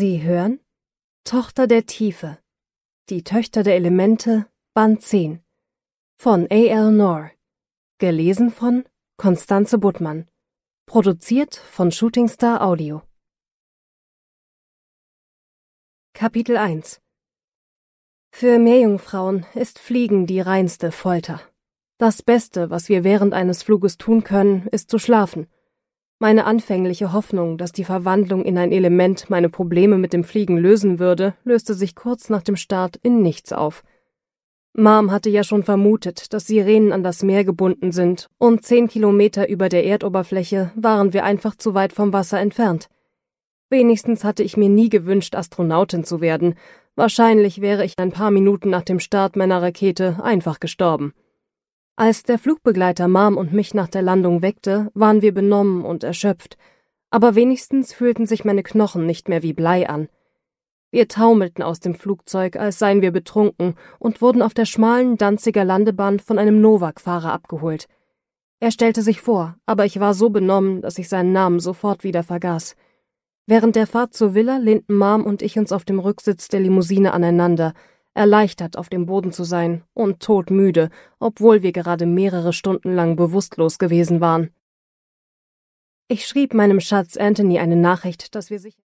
Sie hören Tochter der Tiefe, die Töchter der Elemente, Band 10 von A.L. Noor, gelesen von Constanze Buttmann, produziert von Shooting Star Audio. Kapitel 1 Für Meerjungfrauen ist Fliegen die reinste Folter. Das Beste, was wir während eines Fluges tun können, ist zu schlafen. Meine anfängliche Hoffnung, dass die Verwandlung in ein Element meine Probleme mit dem Fliegen lösen würde, löste sich kurz nach dem Start in nichts auf. Mom hatte ja schon vermutet, dass Sirenen an das Meer gebunden sind, und 10 Kilometer über der Erdoberfläche waren wir einfach zu weit vom Wasser entfernt. Wenigstens hatte ich mir nie gewünscht, Astronautin zu werden. Wahrscheinlich wäre ich ein paar Minuten nach dem Start meiner Rakete einfach gestorben. Als der Flugbegleiter Mom und mich nach der Landung weckte, waren wir benommen und erschöpft, aber wenigstens fühlten sich meine Knochen nicht mehr wie Blei an. Wir taumelten aus dem Flugzeug, als seien wir betrunken, und wurden auf der schmalen Danziger Landebahn von einem Novak-Fahrer abgeholt. Er stellte sich vor, aber ich war so benommen, dass ich seinen Namen sofort wieder vergaß. Während der Fahrt zur Villa lehnten Mom und ich uns auf dem Rücksitz der Limousine aneinander, erleichtert, auf dem Boden zu sein und todmüde, obwohl wir gerade mehrere Stunden lang bewusstlos gewesen waren. Ich schrieb meinem Schatz Anthony eine Nachricht, dass wir sicher